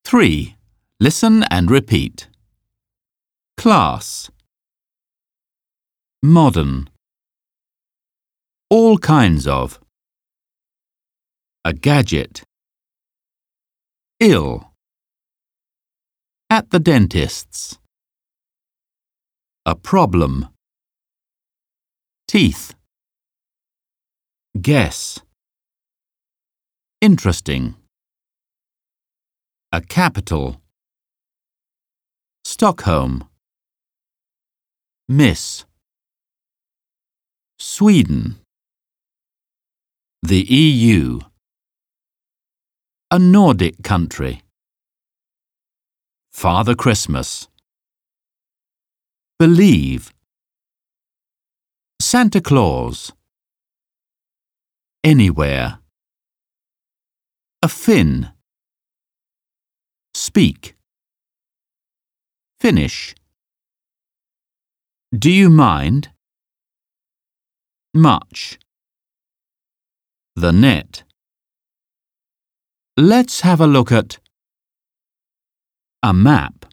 3. Listen and repeat. Class. Modern. All kinds of. A gadget. Ill. At the dentist's. A problem. Teeth. Guess. Interesting. A capital. Stockholm. Miss. Sweden. The EU. A Nordic country. Father Christmas. Believe. Santa Claus. Anywhere. A fin. Speak. Finish. Do you mind? Much. The net. Let's have a look at a map.